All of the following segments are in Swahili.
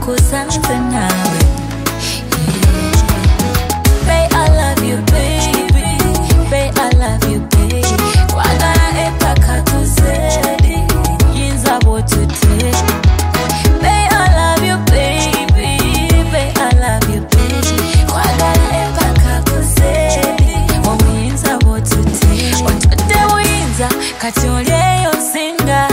kusanze nawe. Bae, I love you, baby. Bae, I love you, baby. Kwagala epaka kusedi, yinza botute. Bae, I love you, baby. Bae, I love you, baby. Kwagala epaka kusedi, yinza botute. Otute uyinza, kati olyeyo singa.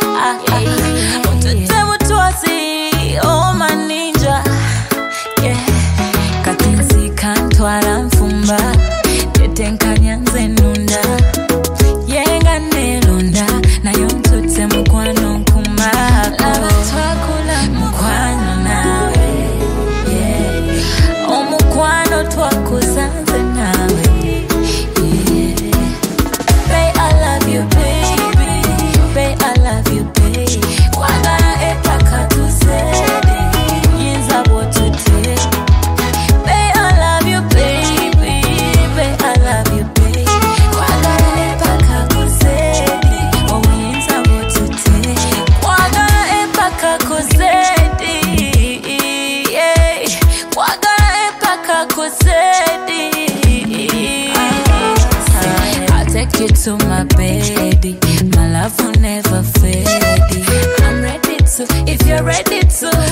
Otute mutuwazi, oh my ninja. Yeah. Katinsi kantwala mfumba, tetenkanya nze nunda. Yenga nelonda, nayo ntute mukwano nkumako. Laba twakula mukwano nawe. Yeah. Omukwano twakusanze nawe. Yeah. Bae, I love you, baby. Bae, I love you, baby. Kwagala epaka kusedi, yinza botute. Bae, I love you, baby. Bae, I love you, baby. Kwagala epaka kusedi, yinza botute. Kwagala epaka kusedi, yeah. Kwagala epaka kusedi. I'll take you to my bed. My love will never fade. I'm ready to, if you're ready to.